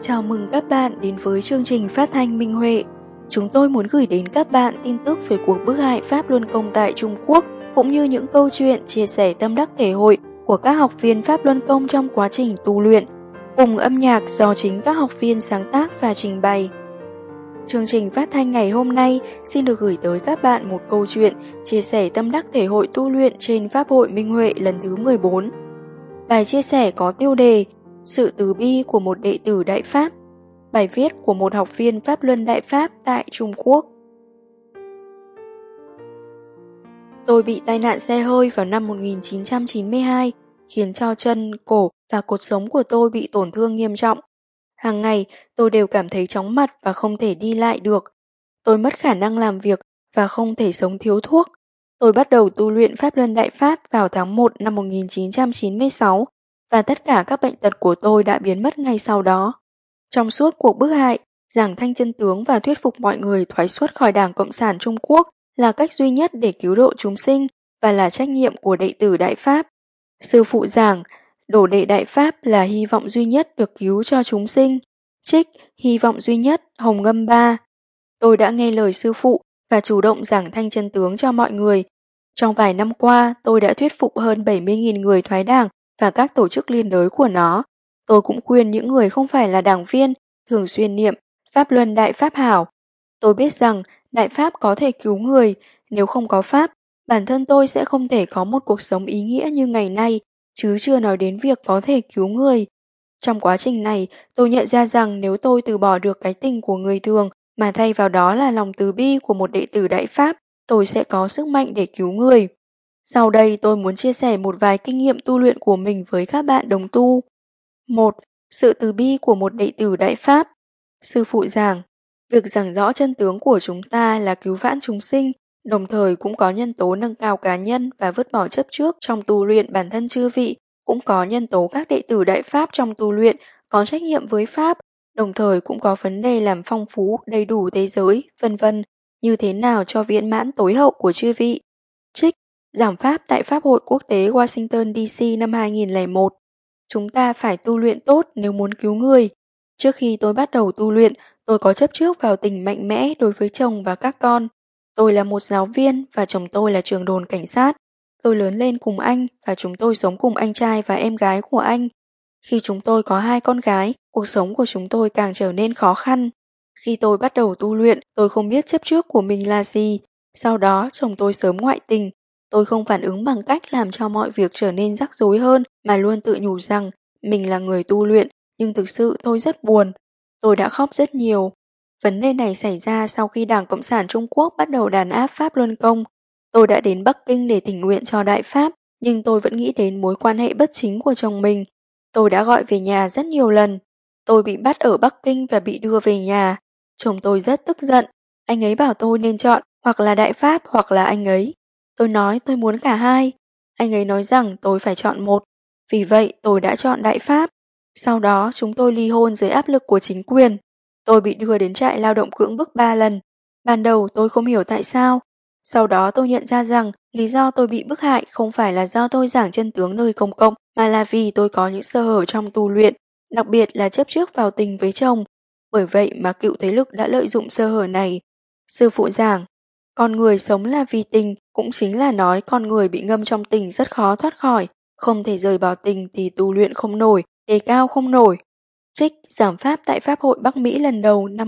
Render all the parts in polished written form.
Chào mừng các bạn đến với chương trình phát thanh Minh Huệ. Chúng tôi muốn gửi đến các bạn tin tức về cuộc bức hại Pháp Luân Công tại Trung Quốc, cũng như những câu chuyện chia sẻ tâm đắc thể hội của các học viên Pháp Luân Công trong quá trình tu luyện, cùng âm nhạc do chính các học viên sáng tác và trình bày. Chương trình phát thanh ngày hôm nay xin được gửi tới các bạn một câu chuyện chia sẻ tâm đắc thể hội tu luyện trên Pháp hội Minh Huệ lần thứ 14. Bài chia sẻ có tiêu đề Sự từ bi của một đệ tử Đại Pháp, bài viết của một học viên Pháp Luân Đại Pháp tại Trung Quốc. Tôi bị tai nạn xe hơi vào năm 1992, khiến cho chân, cổ và cột sống của tôi bị tổn thương nghiêm trọng. Hàng ngày, tôi đều cảm thấy chóng mặt và không thể đi lại được. Tôi mất khả năng làm việc và không thể sống thiếu thuốc. Tôi bắt đầu tu luyện Pháp Luân Đại Pháp vào tháng 1 năm 1996 và tất cả các bệnh tật của tôi đã biến mất ngay sau đó. Trong suốt cuộc bức hại, giảng thanh chân tướng và thuyết phục mọi người thoái xuất khỏi Đảng Cộng sản Trung Quốc là cách duy nhất để cứu độ chúng sinh và là trách nhiệm của đệ tử Đại Pháp. Sư phụ giảng, đồ đệ Đại Pháp là hy vọng duy nhất được cứu cho chúng sinh. Trích, hy vọng duy nhất, Hồng Ngâm 3. Tôi đã nghe lời sư phụ và chủ động giảng thanh chân tướng cho mọi người. Trong vài năm qua, tôi đã thuyết phục hơn 70.000 người thoái đảng và các tổ chức liên đới của nó. Tôi cũng khuyên những người không phải là đảng viên thường xuyên niệm Pháp Luân Đại Pháp Hảo. Tôi biết rằng Đại Pháp có thể cứu người, nếu không có Pháp, bản thân tôi sẽ không thể có một cuộc sống ý nghĩa như ngày nay, chứ chưa nói đến việc có thể cứu người. Trong quá trình này, tôi nhận ra rằng nếu tôi từ bỏ được cái tình của người thường mà thay vào đó là lòng từ bi của một đệ tử Đại Pháp, tôi sẽ có sức mạnh để cứu người. Sau đây tôi muốn chia sẻ một vài kinh nghiệm tu luyện của mình với các bạn đồng tu. 1. Sự từ bi của một đệ tử Đại Pháp. Sư phụ giảng, việc giảng rõ chân tướng của chúng ta là cứu vãn chúng sinh, đồng thời cũng có nhân tố nâng cao cá nhân và vứt bỏ chấp trước trong tu luyện bản thân chư vị, cũng có nhân tố các đệ tử Đại Pháp trong tu luyện có trách nhiệm với Pháp, đồng thời cũng có vấn đề làm phong phú đầy đủ thế giới, vân vân, như thế nào cho viên mãn tối hậu của chư vị. Trích, giảng Pháp tại Pháp hội Quốc tế Washington DC năm 2001. Chúng ta phải tu luyện tốt nếu muốn cứu người. Trước khi tôi bắt đầu tu luyện, tôi có chấp trước vào tình mạnh mẽ đối với chồng và các con. Tôi là một giáo viên và chồng tôi là trưởng đồn cảnh sát. Tôi lớn lên cùng anh và chúng tôi sống cùng anh trai và em gái của anh. Khi chúng tôi có 2 con gái, cuộc sống của chúng tôi càng trở nên khó khăn. Khi tôi bắt đầu tu luyện, tôi không biết chấp trước của mình là gì. Sau đó, chồng tôi sớm ngoại tình. Tôi không phản ứng bằng cách làm cho mọi việc trở nên rắc rối hơn mà luôn tự nhủ rằng mình là người tu luyện, nhưng thực sự tôi rất buồn. Tôi đã khóc rất nhiều. Vấn đề này xảy ra sau khi Đảng Cộng sản Trung Quốc bắt đầu đàn áp Pháp Luân Công. Tôi đã đến Bắc Kinh để thỉnh nguyện cho Đại Pháp, nhưng tôi vẫn nghĩ đến mối quan hệ bất chính của chồng mình. Tôi đã gọi về nhà rất nhiều lần. Tôi bị bắt ở Bắc Kinh và bị đưa về nhà. Chồng tôi rất tức giận. Anh ấy bảo tôi nên chọn hoặc là Đại Pháp hoặc là anh ấy. Tôi nói tôi muốn cả hai. Anh ấy nói rằng tôi phải chọn một. Vì vậy tôi đã chọn Đại Pháp. Sau đó chúng tôi ly hôn dưới áp lực của chính quyền. Tôi bị đưa đến trại lao động cưỡng bức 3 lần. Ban đầu tôi không hiểu tại sao. Sau đó tôi nhận ra rằng lý do tôi bị bức hại không phải là do tôi giảng chân tướng nơi công cộng, mà là vì tôi có những sơ hở trong tu luyện, đặc biệt là chấp trước vào tình với chồng. Bởi vậy mà cựu thế lực đã lợi dụng sơ hở này. Sư phụ giảng, con người sống là vì tình, cũng chính là nói con người bị ngâm trong tình rất khó thoát khỏi, không thể rời bỏ tình thì tu luyện không nổi, đề cao không nổi. Trích, giảng Pháp tại Pháp hội Bắc Mỹ lần đầu năm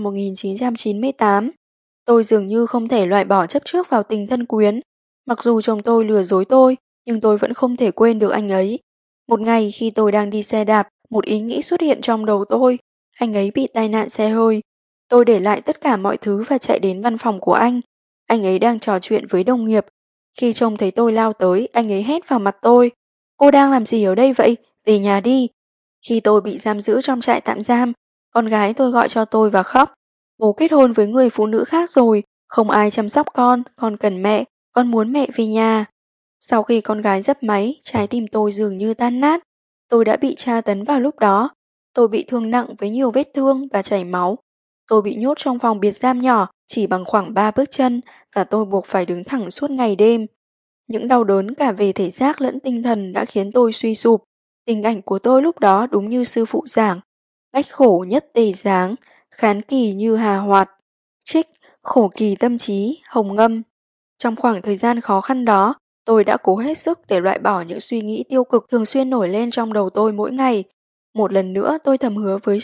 1998. Tôi dường như không thể loại bỏ chấp trước vào tình thân quyến. Mặc dù chồng tôi lừa dối tôi, nhưng tôi vẫn không thể quên được anh ấy. Một ngày khi tôi đang đi xe đạp, một ý nghĩ xuất hiện trong đầu tôi. Anh ấy bị tai nạn xe hơi. Tôi để lại tất cả mọi thứ và chạy đến văn phòng của anh. Anh ấy đang trò chuyện với đồng nghiệp. Khi trông thấy tôi lao tới, anh ấy hét vào mặt tôi. Cô đang làm gì ở đây vậy? Về nhà đi. Khi tôi bị giam giữ trong trại tạm giam, con gái tôi gọi cho tôi và khóc. Bố kết hôn với người phụ nữ khác rồi, không ai chăm sóc con cần mẹ, con muốn mẹ về nhà. Sau khi con gái dấp máy, trái tim tôi dường như tan nát. Tôi đã bị tra tấn vào lúc đó. Tôi bị thương nặng với nhiều vết thương và chảy máu. Tôi bị nhốt trong phòng biệt giam nhỏ chỉ bằng khoảng 3 bước chân và tôi buộc phải đứng thẳng suốt ngày đêm. Những đau đớn cả về thể xác lẫn tinh thần đã khiến tôi suy sụp. Tình ảnh của tôi lúc đó đúng như sư phụ giảng. bách khổ nhất tề dáng, khán kỳ như hà hoạt. Trích, khổ kỳ tâm trí, Hồng Ngâm. Trong khoảng thời gian khó khăn đó, tôi đã cố hết sức để loại bỏ những suy nghĩ tiêu cực thường xuyên nổi lên trong đầu tôi mỗi ngày. Một lần nữa tôi thầm hứa với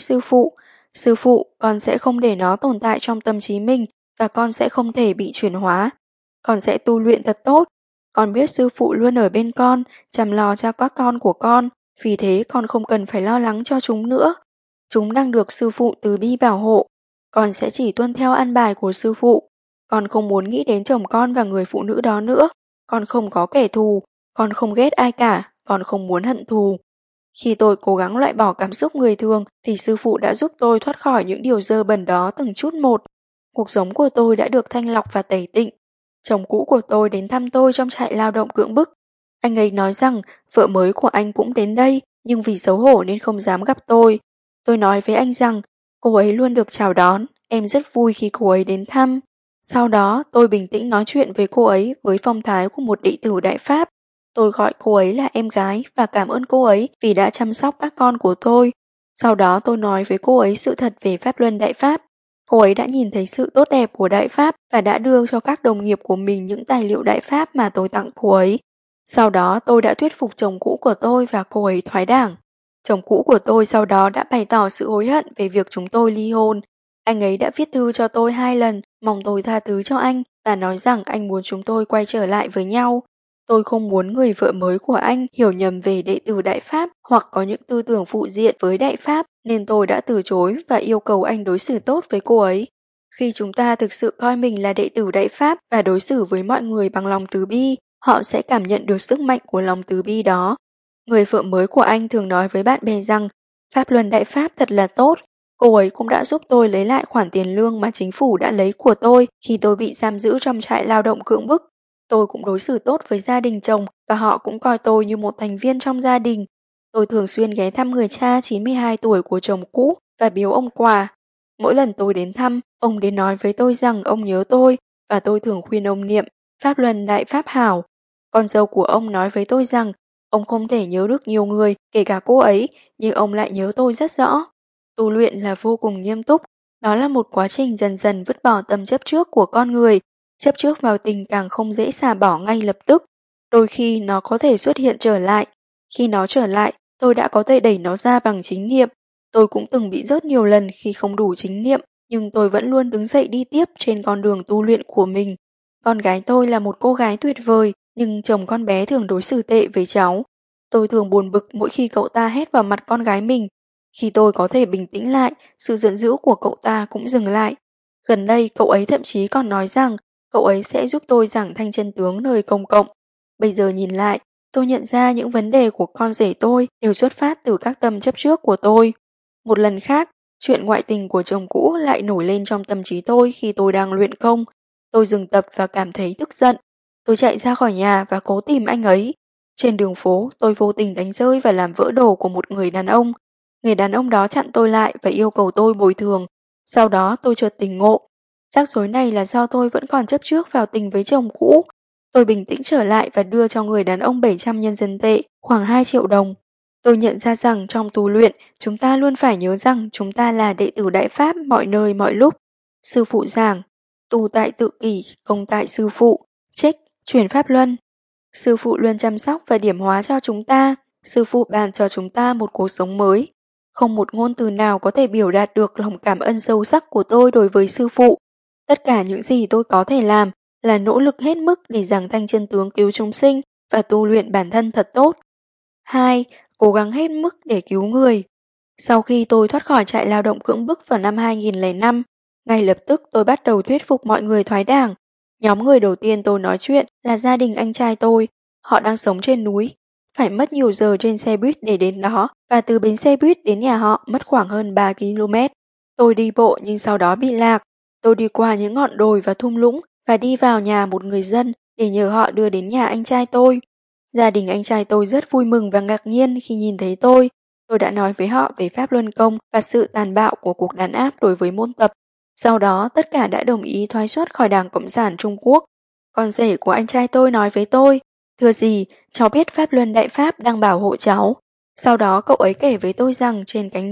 sư phụ, con sẽ không để nó tồn tại trong tâm trí mình và con sẽ không thể bị chuyển hóa. Con sẽ tu luyện thật tốt. Con biết sư phụ luôn ở bên con, chăm lo cho các con của con, vì thế con không cần phải lo lắng cho chúng nữa. Chúng đang được sư phụ từ bi bảo hộ. Con sẽ chỉ tuân theo an bài của sư phụ. Con không muốn nghĩ đến chồng con và người phụ nữ đó nữa. Con không có kẻ thù. Con không ghét ai cả. Con không muốn hận thù. Khi tôi cố gắng loại bỏ cảm xúc người thường thì sư phụ đã giúp tôi thoát khỏi những điều dơ bẩn đó từng chút một. Cuộc sống của tôi đã được thanh lọc và tẩy tịnh. Chồng cũ của tôi đến thăm tôi trong trại lao động cưỡng bức. Anh ấy nói rằng vợ mới của anh cũng đến đây nhưng vì xấu hổ nên không dám gặp tôi. Tôi nói với anh rằng cô ấy luôn được chào đón, em rất vui khi cô ấy đến thăm. Sau đó tôi bình tĩnh nói chuyện với cô ấy với phong thái của một đệ tử Đại Pháp. Tôi gọi cô ấy là em gái và cảm ơn cô ấy vì đã chăm sóc các con của tôi. Sau đó tôi nói với cô ấy sự thật về Pháp Luân Đại Pháp. Cô ấy đã nhìn thấy sự tốt đẹp của Đại Pháp và đã đưa cho các đồng nghiệp của mình những tài liệu Đại Pháp mà tôi tặng cô ấy. Sau đó tôi đã thuyết phục chồng cũ của tôi và cô ấy thoái đảng. Chồng cũ của tôi sau đó đã bày tỏ sự hối hận về việc chúng tôi ly hôn. Anh ấy đã viết thư cho tôi 2 lần, mong tôi tha thứ cho anh và nói rằng anh muốn chúng tôi quay trở lại với nhau. Tôi không muốn người vợ mới của anh hiểu nhầm về đệ tử Đại Pháp hoặc có những tư tưởng phụ diện với Đại Pháp nên tôi đã từ chối và yêu cầu anh đối xử tốt với cô ấy. Khi chúng ta thực sự coi mình là đệ tử Đại Pháp và đối xử với mọi người bằng lòng từ bi, họ sẽ cảm nhận được sức mạnh của lòng từ bi đó. Người vợ mới của anh thường nói với bạn bè rằng Pháp Luân Đại Pháp thật là tốt. Cô ấy cũng đã giúp tôi lấy lại khoản tiền lương mà chính phủ đã lấy của tôi khi tôi bị giam giữ trong trại lao động cưỡng bức. Tôi cũng đối xử tốt với gia đình chồng và họ cũng coi tôi như một thành viên trong gia đình. Tôi thường xuyên ghé thăm người cha 92 tuổi của chồng cũ và biếu ông quà. Mỗi lần tôi đến thăm, ông đến nói với tôi rằng ông nhớ tôi và tôi thường khuyên ông niệm Pháp Luân Đại Pháp Hảo. Con dâu của ông nói với tôi rằng ông không thể nhớ được nhiều người, kể cả cô ấy, nhưng ông lại nhớ tôi rất rõ. Tu luyện là vô cùng nghiêm túc, đó là một quá trình dần dần vứt bỏ tâm chấp trước của con người. Chấp trước vào tình càng không dễ xả bỏ ngay lập tức. Đôi khi nó có thể xuất hiện trở lại. Khi nó trở lại, tôi đã có thể đẩy nó ra bằng chính niệm. Tôi cũng từng bị rớt nhiều lần khi không đủ chính niệm, nhưng tôi vẫn luôn đứng dậy đi tiếp trên con đường tu luyện của mình. Con gái tôi là một cô gái tuyệt vời, nhưng chồng con bé thường đối xử tệ với cháu. Tôi thường buồn bực mỗi khi cậu ta hét vào mặt con gái mình. Khi tôi có thể bình tĩnh lại, sự giận dữ của cậu ta cũng dừng lại. Gần đây cậu ấy thậm chí còn nói rằng cậu ấy sẽ giúp tôi giảng thanh chân tướng nơi công cộng. Bây giờ nhìn lại, tôi nhận ra những vấn đề của con rể tôi đều xuất phát từ các tâm chấp trước của tôi. Một lần khác, chuyện ngoại tình của chồng cũ lại nổi lên trong tâm trí tôi khi tôi đang luyện công. Tôi dừng tập và cảm thấy tức giận. Tôi chạy ra khỏi nhà và cố tìm anh ấy. Trên đường phố, tôi vô tình đánh rơi và làm vỡ đồ của một người đàn ông. Người đàn ông đó chặn tôi lại và yêu cầu tôi bồi thường. Sau đó tôi chợt tỉnh ngộ. Rắc rối này là do tôi vẫn còn chấp trước vào tình với chồng cũ. Tôi bình tĩnh trở lại và đưa cho người đàn ông 700 nhân dân tệ, khoảng 2 triệu đồng. Tôi nhận ra rằng trong tu luyện, chúng ta luôn phải nhớ rằng chúng ta là đệ tử Đại Pháp mọi nơi mọi lúc. Sư phụ giảng, tu tại tự kỷ, công tại sư phụ, trích, chuyển pháp luân. Sư phụ luôn chăm sóc và điểm hóa cho chúng ta. Sư phụ bàn cho chúng ta một cuộc sống mới. Không một ngôn từ nào có thể biểu đạt được lòng cảm ơn sâu sắc của tôi đối với sư phụ. Tất cả những gì tôi có thể làm là nỗ lực hết mức để giảng thanh chân tướng cứu chúng sinh và tu luyện bản thân thật tốt. 2. Cố gắng hết mức để cứu người. Sau khi tôi thoát khỏi trại lao động cưỡng bức vào năm 2005, ngay lập tức tôi bắt đầu thuyết phục mọi người thoái đảng. Nhóm người đầu tiên tôi nói chuyện là gia đình anh trai tôi. Họ đang sống trên núi. Phải mất nhiều giờ trên xe buýt để đến đó và từ bến xe buýt đến nhà họ mất khoảng hơn 3 km. Tôi đi bộ nhưng sau đó bị lạc. Tôi đi qua những ngọn đồi và thung lũng và đi vào nhà một người dân để nhờ họ đưa đến nhà anh trai tôi. Gia đình anh trai tôi rất vui mừng và ngạc nhiên khi nhìn thấy tôi. Tôi đã nói với họ về pháp luân công và sự tàn bạo của cuộc đàn áp đối với môn tập. Sau đó tất cả đã đồng ý thoái xuất khỏi Đảng Cộng sản Trung Quốc. Con rể của anh trai tôi nói với tôi, thưa dì, cháu biết Pháp Luân Đại Pháp đang bảo hộ cháu. Sau đó cậu ấy kể với tôi rằng trên cánh đồng,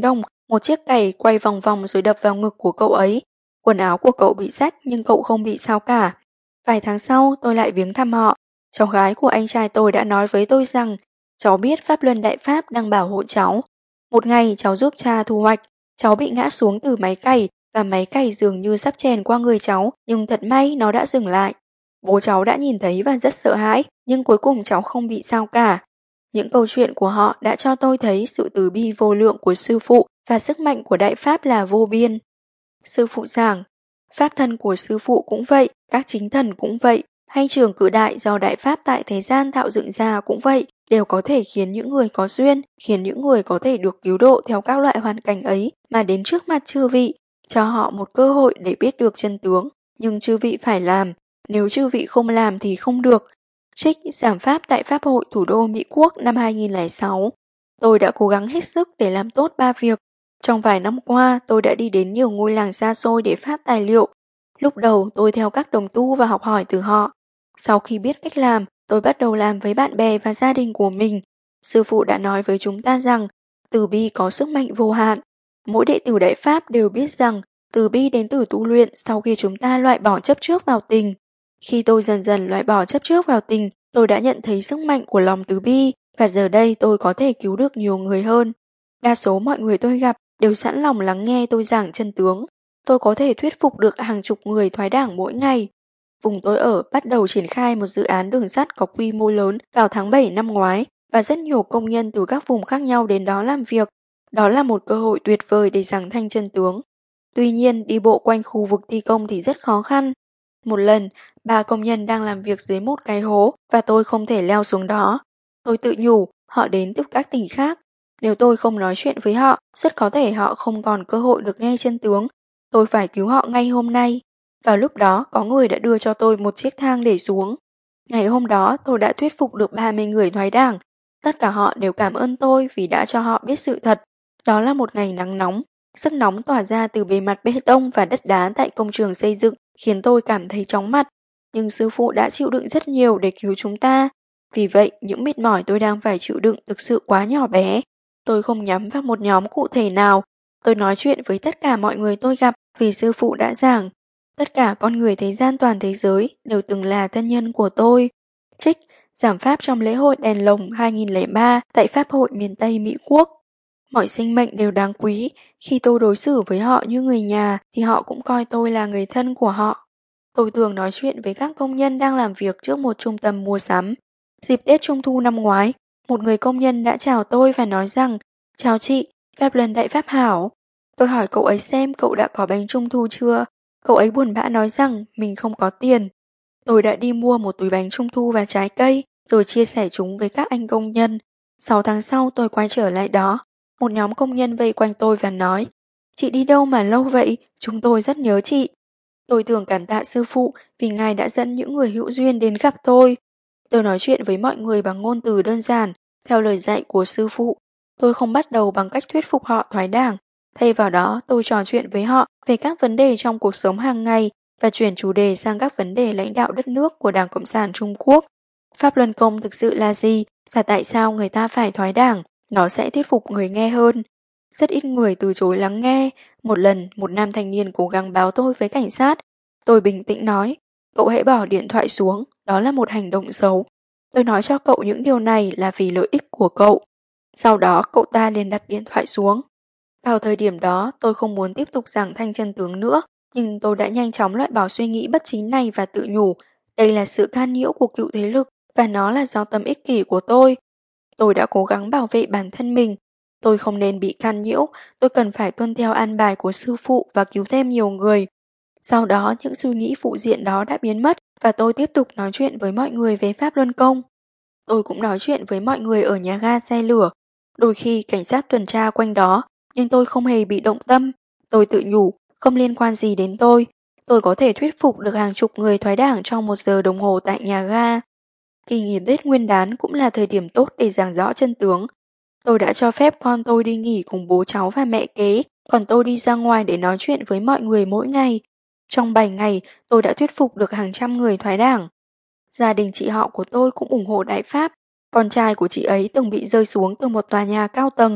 Một chiếc cày quay vòng vòng rồi đập vào ngực của cậu ấy. Quần áo của cậu bị rách nhưng cậu không bị sao cả. Vài tháng sau tôi lại viếng thăm họ. Cháu gái của anh trai tôi đã nói với tôi rằng cháu biết Pháp Luân Đại Pháp đang bảo hộ cháu. Một ngày cháu giúp cha thu hoạch, cháu bị ngã xuống từ máy cày và máy cày dường như sắp chèn qua người cháu, nhưng thật may nó đã dừng lại. Bố cháu đã nhìn thấy và rất sợ hãi, nhưng cuối cùng cháu không bị sao cả. Những câu chuyện của họ đã cho tôi thấy sự từ bi vô lượng của sư phụ và sức mạnh của Đại Pháp là vô biên. Sư phụ giảng, Pháp thân của sư phụ cũng vậy, các chính thần cũng vậy, hay trường cử đại do Đại Pháp tại thế gian tạo dựng ra cũng vậy, đều có thể khiến những người có duyên, khiến những người có thể được cứu độ theo các loại hoàn cảnh ấy mà đến trước mặt chư vị, cho họ một cơ hội để biết được chân tướng. Nhưng chư vị phải làm, nếu chư vị không làm thì không được. Trích giảng Pháp tại Pháp hội thủ đô Mỹ Quốc năm 2006. Tôi đã cố gắng hết sức để làm tốt 3 việc. Trong vài năm qua, tôi đã đi đến nhiều ngôi làng xa xôi để phát tài liệu. Lúc đầu tôi theo các đồng tu và học hỏi từ họ. Sau khi biết cách làm, tôi bắt đầu làm với bạn bè và gia đình của mình. Sư phụ đã nói với chúng ta rằng từ bi có sức mạnh vô hạn. Mỗi đệ tử Đại Pháp đều biết rằng từ bi đến từ tu luyện sau khi chúng ta loại bỏ chấp trước vào tình. Khi tôi dần dần loại bỏ chấp trước vào tình, tôi đã nhận thấy sức mạnh của lòng từ bi và giờ đây tôi có thể cứu được nhiều người hơn. Đa số mọi người tôi gặp đều sẵn lòng lắng nghe tôi giảng chân tướng. Tôi có thể thuyết phục được hàng chục người thoái đảng mỗi ngày. Vùng tôi ở bắt đầu triển khai một dự án đường sắt có quy mô lớn vào tháng 7 năm ngoái và rất nhiều công nhân từ các vùng khác nhau đến đó làm việc. Đó là một cơ hội tuyệt vời để giảng thanh chân tướng. Tuy nhiên, đi bộ quanh khu vực thi công thì rất khó khăn. Một lần, 3 công nhân đang làm việc dưới một cái hố và tôi không thể leo xuống đó. Tôi tự nhủ, họ đến từ các tỉnh khác. Nếu tôi không nói chuyện với họ, rất có thể họ không còn cơ hội được nghe chân tướng. Tôi phải cứu họ ngay hôm nay. Vào lúc đó, có người đã đưa cho tôi một chiếc thang để xuống. Ngày hôm đó, tôi đã thuyết phục được 30 người thoái đảng. Tất cả họ đều cảm ơn tôi vì đã cho họ biết sự thật. Đó là một ngày nắng nóng. Sức nóng tỏa ra từ bề mặt bê tông và đất đá tại công trường xây dựng khiến tôi cảm thấy chóng mặt. Nhưng sư phụ đã chịu đựng rất nhiều để cứu chúng ta. Vì vậy, những mệt mỏi tôi đang phải chịu đựng thực sự quá nhỏ bé. Tôi không nhắm vào một nhóm cụ thể nào. Tôi nói chuyện với tất cả mọi người tôi gặp vì sư phụ đã giảng. Tất cả con người thế gian toàn thế giới đều từng là thân nhân của tôi. Trích, giảng Pháp trong lễ hội đèn lồng 2003 tại Pháp hội miền Tây Mỹ Quốc. Mọi sinh mệnh đều đáng quý. Khi tôi đối xử với họ như người nhà thì họ cũng coi tôi là người thân của họ. Tôi thường nói chuyện với các công nhân đang làm việc trước một trung tâm mua sắm. Dịp Tết Trung thu năm ngoái, một người công nhân đã chào tôi và nói rằng chào chị, Pháp Luân Đại Pháp hảo. Tôi hỏi cậu ấy xem cậu đã có bánh Trung thu chưa. Cậu ấy buồn bã nói rằng mình không có tiền. Tôi đã đi mua một túi bánh Trung thu và trái cây rồi chia sẻ chúng với các anh công nhân. 6 tháng sau tôi quay trở lại đó. Một nhóm công nhân vây quanh tôi và nói chị đi đâu mà lâu vậy? Chúng tôi rất nhớ chị. Tôi thường cảm tạ sư phụ vì ngài đã dẫn những người hữu duyên đến gặp tôi. Tôi nói chuyện với mọi người bằng ngôn từ đơn giản, theo lời dạy của sư phụ. Tôi không bắt đầu bằng cách thuyết phục họ thoái đảng. Thay vào đó, tôi trò chuyện với họ về các vấn đề trong cuộc sống hàng ngày và chuyển chủ đề sang các vấn đề lãnh đạo đất nước của Đảng Cộng sản Trung Quốc. Pháp Luân Công thực sự là gì và tại sao người ta phải thoái đảng? Nó sẽ thuyết phục người nghe hơn. Rất ít người từ chối lắng nghe. Một lần, một nam thanh niên cố gắng báo tôi với cảnh sát. Tôi bình tĩnh nói, cậu hãy bỏ điện thoại xuống, đó là một hành động xấu. Tôi nói cho cậu những điều này là vì lợi ích của cậu. Sau đó cậu ta liền đặt điện thoại xuống. Vào thời điểm đó, tôi không muốn tiếp tục giảng thanh chân tướng nữa, nhưng tôi đã nhanh chóng loại bỏ suy nghĩ bất chính này và tự nhủ, đây là sự can nhiễu của cựu thế lực và nó là do tâm ích kỷ của tôi. Tôi đã cố gắng bảo vệ bản thân mình. Tôi không nên bị can nhiễu, tôi cần phải tuân theo an bài của sư phụ và cứu thêm nhiều người. Sau đó, những suy nghĩ phụ diện đó đã biến mất và tôi tiếp tục nói chuyện với mọi người về Pháp Luân Công. Tôi cũng nói chuyện với mọi người ở nhà ga xe lửa. Đôi khi cảnh sát tuần tra quanh đó, nhưng tôi không hề bị động tâm. Tôi tự nhủ, không liên quan gì đến tôi. Tôi có thể thuyết phục được hàng chục người thoái đảng trong 1 giờ đồng hồ tại nhà ga. Kỳ nghỉ Tết Nguyên đán cũng là thời điểm tốt để giảng rõ chân tướng. Tôi đã cho phép con tôi đi nghỉ cùng bố cháu và mẹ kế, còn tôi đi ra ngoài để nói chuyện với mọi người mỗi ngày. Trong 7 ngày, tôi đã thuyết phục được hàng trăm người thoái đảng. Gia đình chị họ của tôi cũng ủng hộ Đại Pháp. Con trai của chị ấy từng bị rơi xuống từ một tòa nhà cao tầng,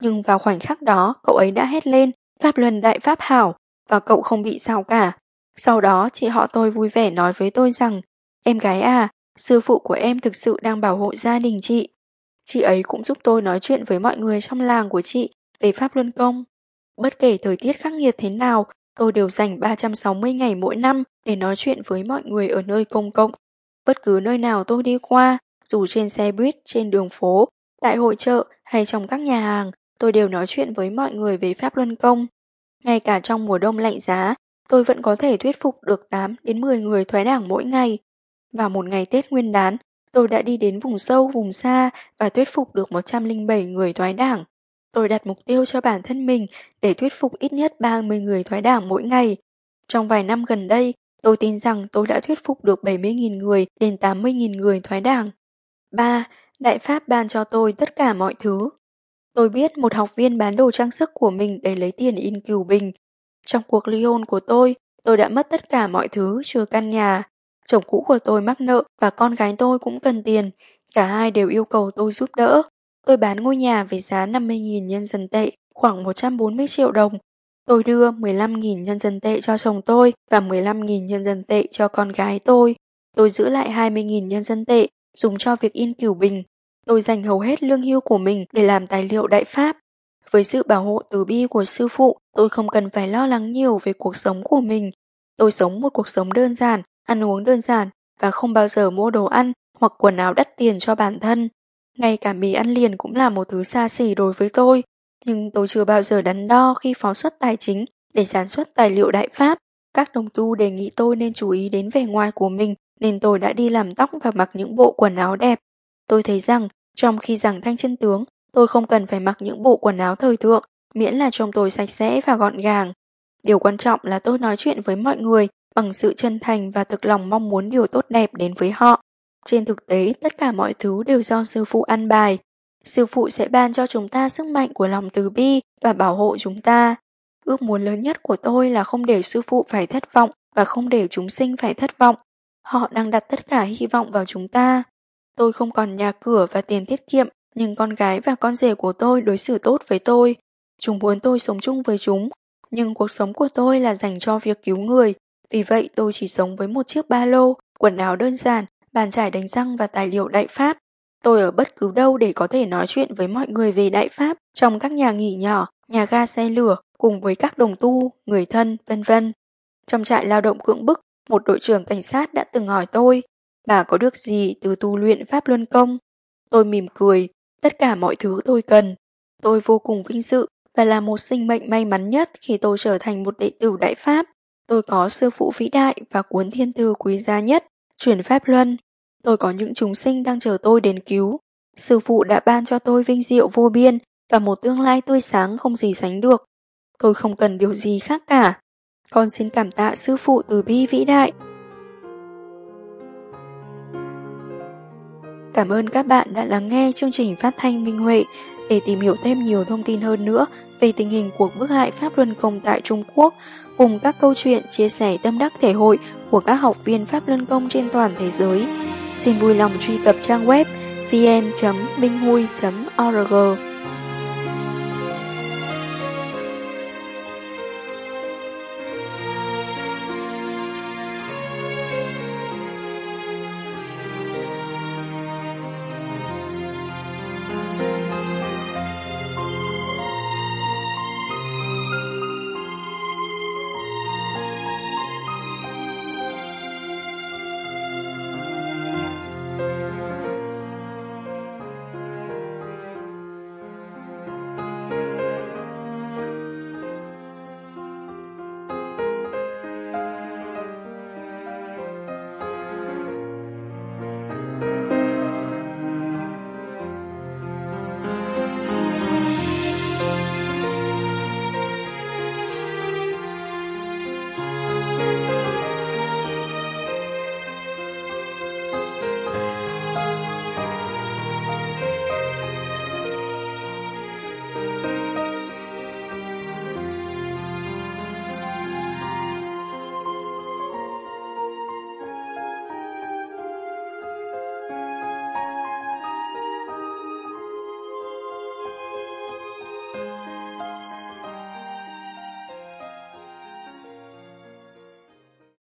Nhưng vào khoảnh khắc đó, cậu ấy đã hét lên, Pháp Luân Đại Pháp Hảo, và cậu không bị sao cả. Sau đó, chị họ tôi vui vẻ nói với tôi rằng, em gái à, sư phụ của em thực sự đang bảo hộ gia đình chị. Chị ấy cũng giúp tôi nói chuyện với mọi người trong làng của chị về Pháp Luân Công. Bất kể thời tiết khắc nghiệt thế nào, tôi đều dành 360 ngày mỗi năm để nói chuyện với mọi người ở nơi công cộng. Bất cứ nơi nào tôi đi qua, dù trên xe buýt, trên đường phố, tại hội chợ hay trong các nhà hàng, tôi đều nói chuyện với mọi người về Pháp Luân Công. Ngay cả trong mùa đông lạnh giá, tôi vẫn có thể thuyết phục được 8 đến 10 người thoái đảng mỗi ngày. Vào một ngày Tết Nguyên đán, tôi đã đi đến vùng sâu, vùng xa và thuyết phục được 107 người thoái đảng. Tôi đặt mục tiêu cho bản thân mình để thuyết phục ít nhất 30 người thoái đảng mỗi ngày. Trong vài năm gần đây, tôi tin rằng tôi đã thuyết phục được 70.000 người đến 80.000 người thoái đảng. 3. Đại Pháp ban cho tôi tất cả mọi thứ. Tôi biết một học viên bán đồ trang sức của mình để lấy tiền in cửu bình. Trong cuộc ly hôn của tôi đã mất tất cả mọi thứ trừ căn nhà. Chồng cũ của tôi mắc nợ và con gái tôi cũng cần tiền. Cả hai đều yêu cầu tôi giúp đỡ. Tôi bán ngôi nhà với giá 50.000 nhân dân tệ, khoảng 140 triệu đồng. Tôi đưa 15.000 nhân dân tệ cho chồng tôi và 15.000 nhân dân tệ cho con gái tôi. Tôi giữ lại 20.000 nhân dân tệ, dùng cho việc in cửu bình. Tôi dành hầu hết lương hưu của mình để làm tài liệu Đại Pháp. Với sự bảo hộ từ bi của sư phụ, tôi không cần phải lo lắng nhiều về cuộc sống của mình. Tôi sống một cuộc sống đơn giản, ăn uống đơn giản và không bao giờ mua đồ ăn hoặc quần áo đắt tiền cho bản thân. Ngay cả mì ăn liền cũng là một thứ xa xỉ đối với tôi. Nhưng tôi chưa bao giờ đắn đo khi phó xuất tài chính để sản xuất tài liệu Đại Pháp. Các đồng tu đề nghị tôi nên chú ý đến vẻ ngoài của mình nên tôi đã đi làm tóc và mặc những bộ quần áo đẹp. Tôi thấy rằng trong khi giảng thanh chân tướng, tôi không cần phải mặc những bộ quần áo thời thượng, miễn là trông tôi sạch sẽ và gọn gàng. Điều quan trọng là tôi nói chuyện với mọi người bằng sự chân thành và thực lòng mong muốn điều tốt đẹp đến với họ. Trên thực tế, tất cả mọi thứ đều do sư phụ ăn bài. Sư phụ sẽ ban cho chúng ta sức mạnh của lòng từ bi và bảo hộ chúng ta. Ước muốn lớn nhất của tôi là không để sư phụ phải thất vọng và không để chúng sinh phải thất vọng. Họ đang đặt tất cả hy vọng vào chúng ta. Tôi không còn nhà cửa và tiền tiết kiệm, nhưng con gái và con rể của tôi đối xử tốt với tôi. Chúng muốn tôi sống chung với chúng, nhưng cuộc sống của tôi là dành cho việc cứu người. Vì vậy tôi chỉ sống với một chiếc ba lô, quần áo đơn giản, bàn chải đánh răng và tài liệu Đại Pháp. Tôi ở bất cứ đâu để có thể nói chuyện với mọi người về Đại Pháp, trong các nhà nghỉ nhỏ, nhà ga xe lửa, cùng với các đồng tu, người thân, vân vân. Trong trại lao động cưỡng bức, một đội trưởng cảnh sát đã từng hỏi tôi, bà có được gì từ tu luyện Pháp Luân Công? Tôi mỉm cười, tất cả mọi thứ tôi cần. Tôi vô cùng vinh dự và là một sinh mệnh may mắn nhất khi tôi trở thành một đệ tử Đại Pháp. Tôi có sư phụ vĩ đại và cuốn thiên thư quý giá nhất, Chuyển Pháp Luân. Tôi có những chúng sinh đang chờ tôi đến cứu. Sư phụ đã ban cho tôi vinh diệu vô biên và một tương lai tươi sáng không gì sánh được. Tôi không cần điều gì khác cả. Con xin cảm tạ sư phụ từ bi vĩ đại. Cảm ơn các bạn đã lắng nghe chương trình phát thanh Minh Huệ. Để tìm hiểu thêm nhiều thông tin hơn nữa về tình hình cuộc bức hại Pháp Luân Công tại Trung Quốc, cùng các câu chuyện chia sẻ tâm đắc thể hội của các học viên Pháp Luân Công trên toàn thế giới, xin vui lòng truy cập trang web vn.minhui.org.